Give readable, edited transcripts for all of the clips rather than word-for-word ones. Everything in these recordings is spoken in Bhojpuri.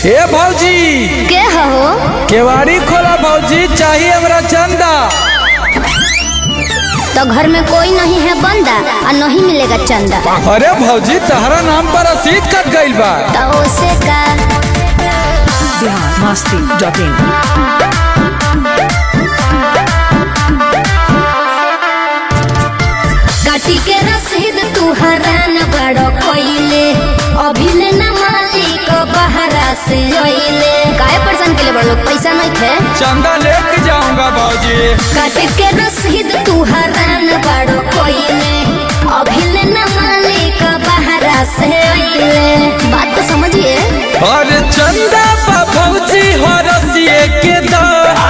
ए भौजी के हो केवाड़ी खोला भौजी, चाहिए हमरा चंदा। तो घर में कोई नहीं है बंदा और नहीं मिलेगा चंदा। अरे भौजी तहरा नाम पर रसीद कट गइल बा। तो उसे का biharmasti.in काटी के रसीद तू हरान बड़ो कोइले, अभी ले ना मालिक बहरा से आइले। काहे परेशान के लिए बड़ो, पैसा नहीं थे चंदा लेके जाऊंगा भौजी। काटी के रसीद तू हरान बड़ो कोइले, अभी ले ना मालिक बहरा से आइले। बात तो समझिए। अरे चंदा पा भौजी हो रसिए के दा,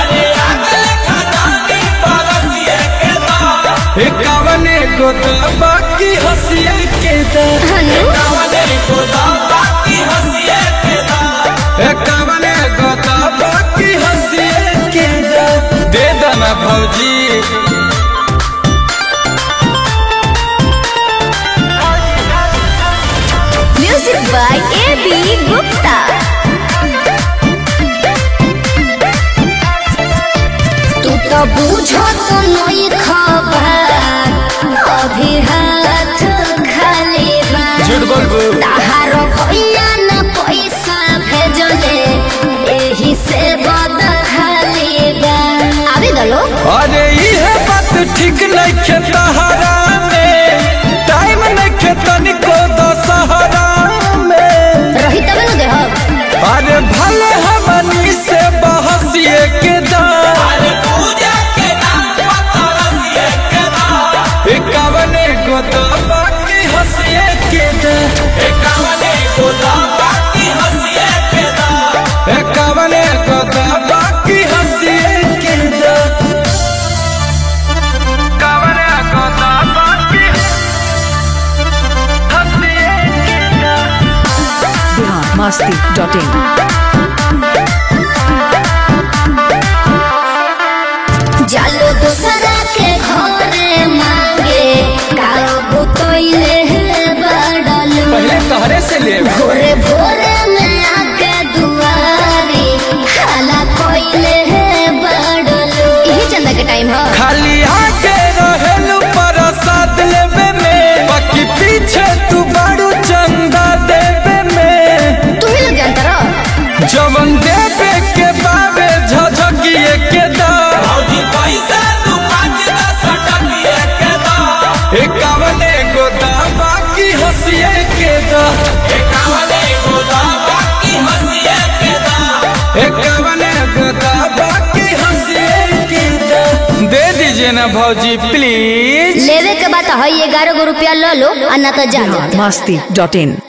एकावने को दा बाकी हसिए के दा, एकावने को दा बाकी हसिए के दा। दे देना भौजी। Music by A B. गुप्ता। तू तो बूझो तो नहीं खबर, अभी हाथ खाली बा। झूठ बोलबू। ताहारो भैया न पैसा भेजले, एही से बदहाली बा। आवे दलो। अरे ये बात ठीक नहीं खे तहरा में, टाइम नहीं खे तनिको दशहरा में। रही तबे न देहब। अरे भले हमनी से बहसिए के दा, एकावने को दा बाकी हसिए के दा, एकावने को दा बाकी हसिए के दा, एकावने को दा बाकी हसिए के दा, एकावने को दा बाकी हसिए के दा। biharmasti.in जालो दूसरा के घरे मांगे, काबू तोइले बड़लो। पहले तहरे से ले। भोरे भोरे में आके दुआरी, हाला कोइले बड़लो। यही चंदा के टाइम है। खाली आके रहेलू प्रसाद लेवे में, बाकी पीछे तू बारू चंदा देवे में। तू ही लोग जानता रहो। जवन देवे के बावे झझकिए के दा, एकावने को दा बाकी हसिए के दा, एकावने को दा बाकी हसिए के दा, एकावने को दा बाकी हसिए के दा। दे दीजिए ना भौजी प्लीज। लेवे के बाद है 11 रुपया लो लो, अन्ना तो जा। biharmasti.in